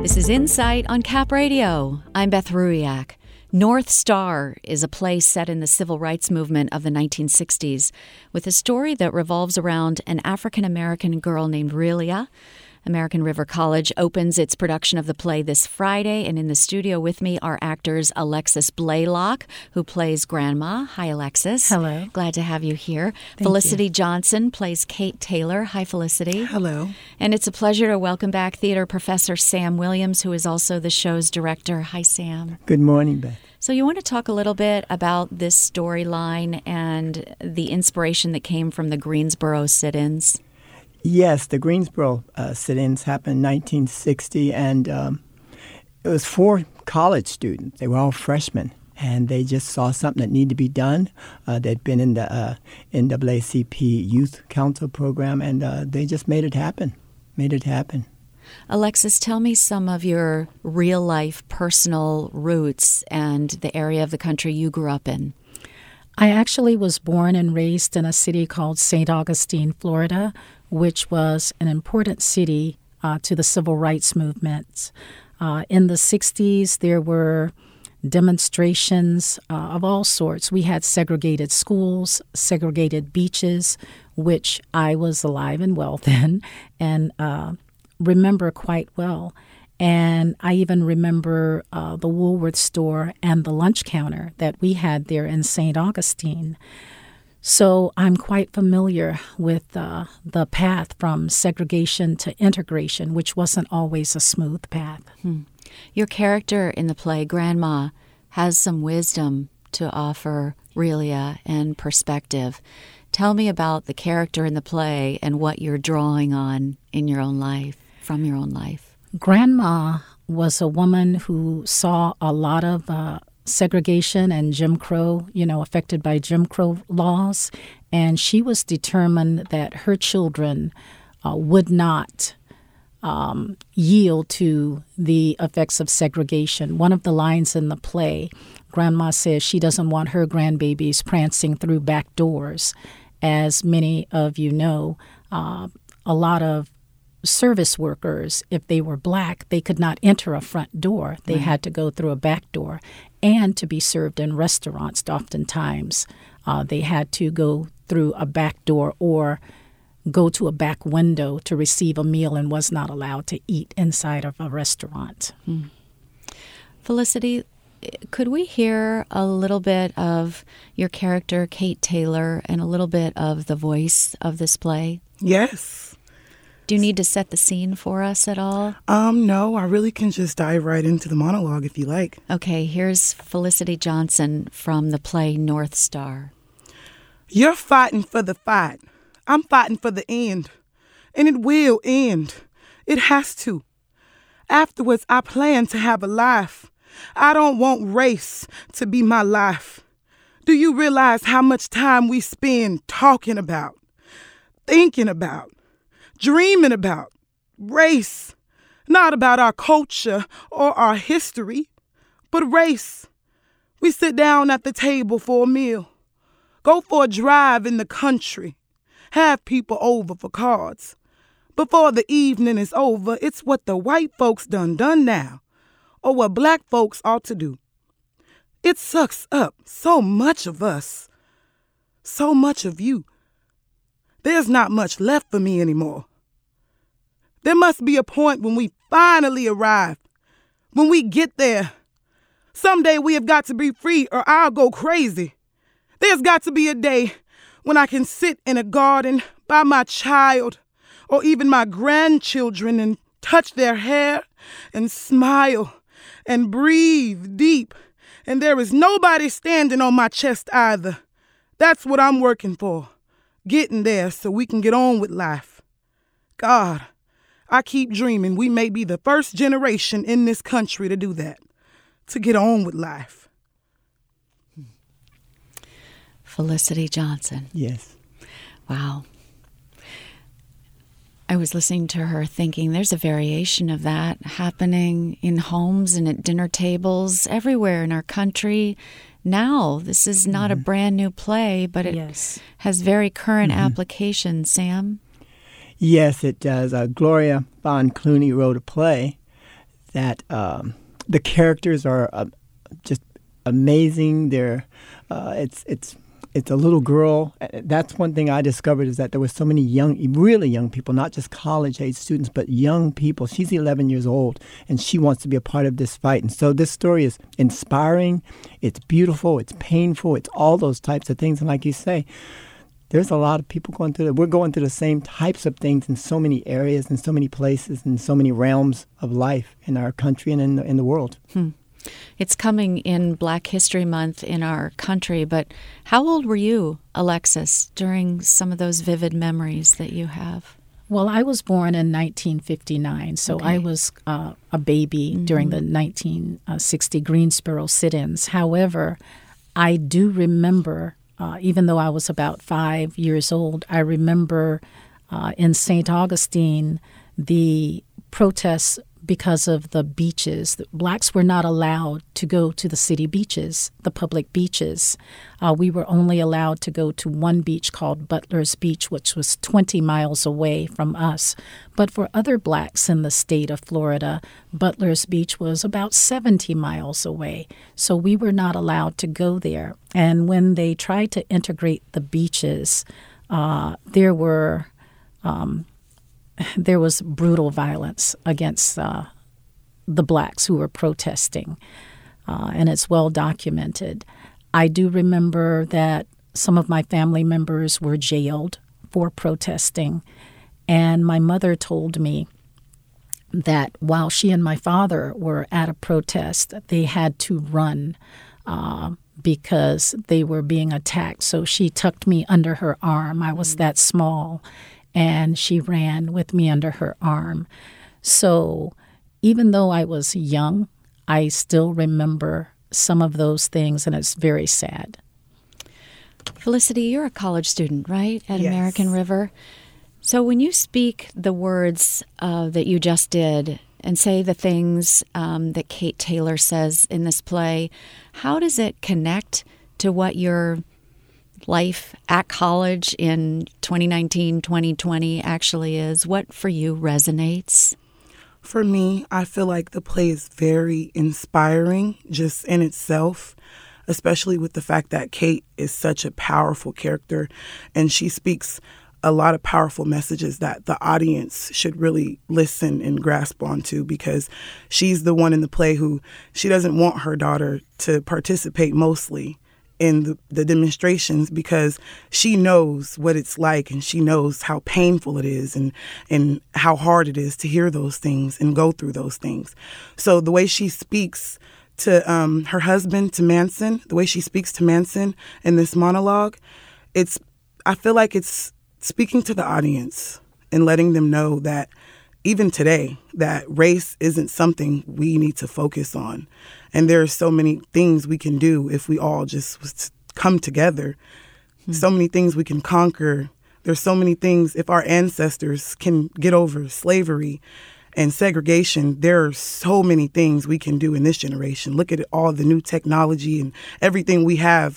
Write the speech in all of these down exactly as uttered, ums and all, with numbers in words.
This is Insight on Cap Radio. I'm Beth Ruiak. North Star is a play set in the civil rights movement of the nineteen sixties with a story that revolves around an African-American girl named Relia. American River College opens its production of the play this Friday, and in the studio with me are actors Alexis Blaylock, who plays Grandma. Hi, Alexis. Hello. Glad to have you here. Thank Felicity you. Johnson plays Kate Taylor. Hi, Felicity. Hello. And it's a pleasure to welcome back theater professor Sam Williams, who is also the show's director. Hi, Sam. Good morning, Beth. So you want to talk a little bit about this storyline and the inspiration that came from the Greensboro sit-ins? Yes, the Greensboro uh, sit-ins happened in nineteen sixty, and um, it was four college students. They were all freshmen, and they just saw something that needed to be done. Uh, they'd been in the uh, N double A C P Youth Council program, and uh, they just made it happen, made it happen. Alexis, tell me some of your real-life personal roots and the area of the country you grew up in. I actually was born and raised in a city called Saint Augustine, Florida, which was an important city uh, to the civil rights movement. Uh, in the sixties, there were demonstrations uh, of all sorts. We had segregated schools, segregated beaches, which I was alive and well then, and uh, remember quite well. And I even remember uh, the Woolworth store and the lunch counter that we had there in Saint Augustine. So I'm quite familiar with uh, the path from segregation to integration, which wasn't always a smooth path. Hmm. Your character in the play, Grandma, has some wisdom to offer Relia and perspective. Tell me about the character in the play and what you're drawing on in your own life, from your own life. Grandma was a woman who saw a lot of uh, segregation and Jim Crow, you know, affected by Jim Crow laws, and she was determined that her children uh, would not um, yield to the effects of segregation. One of the lines in the play, Grandma says she doesn't want her grandbabies prancing through back doors. As many of you know, uh, a lot of service workers, if they were black, they could not enter a front door. They right. had to go through a back door. And to be served in restaurants, oftentimes, uh, they had to go through a back door or go to a back window to receive a meal and was not allowed to eat inside of a restaurant. Hmm. Felicity, could we hear a little bit of your character, Kate Taylor, and a little bit of the voice of this play? Yes. Do you need to set the scene for us at all? Um, no, I really can just dive right into the monologue if you like. Okay, here's Felicity Johnson from the play North Star. You're fighting for the fight. I'm fighting for the end. And it will end. It has to. Afterwards, I plan to have a life. I don't want race to be my life. Do you realize how much time we spend talking about, thinking about, dreaming about race, not about our culture or our history, but race. We sit down at the table for a meal, go for a drive in the country, have people over for cards. Before the evening is over, it's what the white folks done done now, or what black folks ought to do. It sucks up so much of us, so much of you. There's not much left for me anymore. There must be a point when we finally arrive, when we get there. Someday we have got to be free or I'll go crazy. There's got to be a day when I can sit in a garden by my child or even my grandchildren and touch their hair and smile and breathe deep. And there is nobody standing on my chest either. That's what I'm working for, getting there so we can get on with life. God, I keep dreaming we may be the first generation in this country to do that, to get on with life. Felicity Johnson. Yes. Wow. I was listening to her thinking there's a variation of that happening in homes and at dinner tables everywhere in our country now. This is not mm-hmm. a brand new play, but it yes. has very current mm-hmm. application. Sam? Yes, it does. Uh, Gloria Von Clooney wrote a play that um, the characters are uh, just amazing. They're uh, it's it's it's a little girl. That's one thing I discovered, is that there were so many young, really young people, not just college-age students, but young people. She's eleven years old, and she wants to be a part of this fight. And so this story is inspiring. It's beautiful. It's painful. It's all those types of things. And like you say, there's a lot of people going through it. We're going through the same types of things in so many areas, in so many places, in so many realms of life in our country and in the, in the world. Hmm. It's coming in Black History Month in our country, but how old were you, Alexis, during some of those vivid memories that you have? Well, I was born in nineteen fifty-nine, so Okay. I was uh, a baby mm-hmm. during the nineteen sixty Greensboro sit-ins. However, I do remember, uh, even though I was about five years old, I remember uh, in Saint Augustine the protests because of the beaches. Blacks were not allowed to go to the city beaches, the public beaches. Uh, we were only allowed to go to one beach called Butler's Beach, which was twenty miles away from us. But for other blacks in the state of Florida, Butler's Beach was about seventy miles away. So we were not allowed to go there. And when they tried to integrate the beaches, uh, there were... Um, there was brutal violence against uh, the blacks who were protesting, uh, and it's well documented. I do remember that some of my family members were jailed for protesting, and my mother told me that while she and my father were at a protest, they had to run uh, because they were being attacked. So she tucked me under her arm. I was that small. And she ran with me under her arm. So even though I was young, I still remember some of those things, and it's very sad. Felicity, you're a college student, right, at Yes. American River? So when you speak the words uh, that you just did and say the things um, that Kate Taylor says in this play, how does it connect to what you're life at college in twenty nineteen, twenty twenty actually is? What for you resonates? For me, I feel like the play is very inspiring just in itself, especially with the fact that Kate is such a powerful character, and she speaks a lot of powerful messages that the audience should really listen and grasp onto, because she's the one in the play who she doesn't want her daughter to participate mostly in the, the demonstrations, because she knows what it's like, and she knows how painful it is, and, and how hard it is to hear those things and go through those things. So the way she speaks to um, her husband, to Manson, the way she speaks to Manson in this monologue, it's, I feel like it's speaking to the audience and letting them know that even today, that race isn't something we need to focus on. And there are so many things we can do if we all just come together. Hmm. So many things we can conquer. There's so many things, if our ancestors can get over slavery and segregation, there are so many things we can do in this generation. Look at all the new technology and everything we have,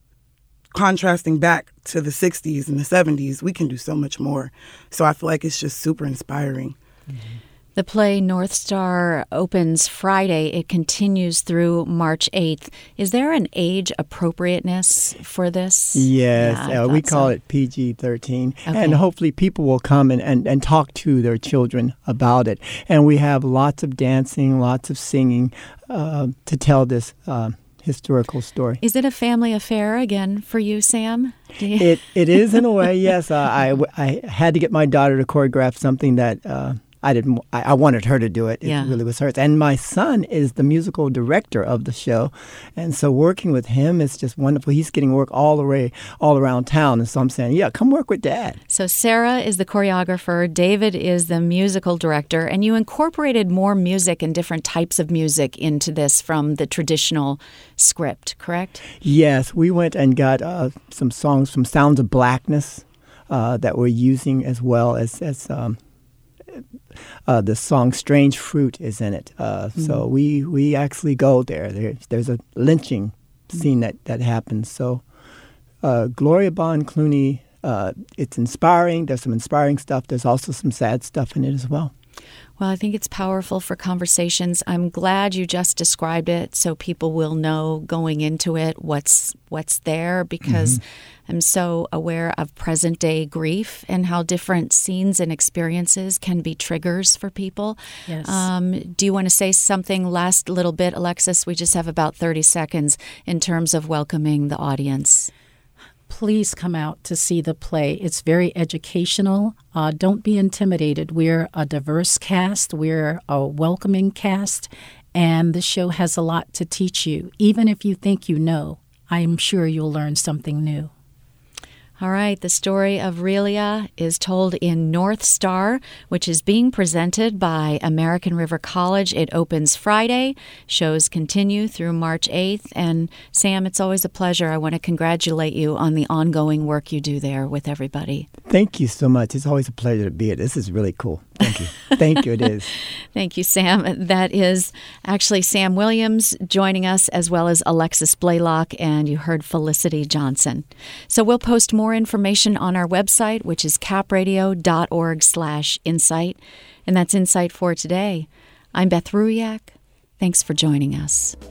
contrasting back to the sixties and the seventies. We can do so much more. So I feel like it's just super inspiring. Mm-hmm. The play North Star opens Friday. It continues through March eighth. Is there an age appropriateness for this? Yes, yeah, uh, we call so. it P G thirteen. Okay. And hopefully people will come and, and, and talk to their children about it. And we have lots of dancing, lots of singing uh, to tell this uh, historical story. Is it a family affair again for you, Sam? Do you- It It is in a way, yes. Uh, I, I had to get my daughter to choreograph something that... Uh, I didn't. I, I wanted her to do it. It yeah. really was hers. And my son is the musical director of the show, and so working with him is just wonderful. He's getting work all the way, all around town, and so I'm saying, yeah, come work with Dad. So Sarah is the choreographer, David is the musical director, and you incorporated more music and different types of music into this from the traditional script, correct? Yes, we went and got uh, some songs from Sounds of Blackness uh, that we're using, as well as as. Um, Uh, the song "Strange Fruit" is in it, uh, mm-hmm. so we we actually go there. There's there's a lynching scene that that happens. So uh, Gloria Bond Clooney, uh, it's inspiring. There's some inspiring stuff. There's also some sad stuff in it as well. Well, I think it's powerful for conversations. I'm glad you just described it so people will know going into it what's what's there, because mm-hmm. I'm so aware of present day grief and how different scenes and experiences can be triggers for people. Yes. Um, do you want to say something last little bit, Alexis? We just have about thirty seconds in terms of welcoming the audience. Please come out to see the play. It's very educational. Uh, don't be intimidated. We're a diverse cast. We're a welcoming cast. And the show has a lot to teach you. Even if you think you know, I'm sure you'll learn something new. All right, the story of Relia is told in North Star, which is being presented by American River College. It opens Friday. Shows continue through March eighth. And Sam, it's always a pleasure. I want to congratulate you on the ongoing work you do there with everybody. Thank you so much. It's always a pleasure to be here. This is really cool. Thank you. Thank you, it is. Thank you, Sam. That is actually Sam Williams joining us, as well as Alexis Blaylock, and you heard Felicity Johnson. So we'll post more information on our website, which is capradio.org slash insight. And that's Insight for today. I'm Beth Ruiak. Thanks for joining us.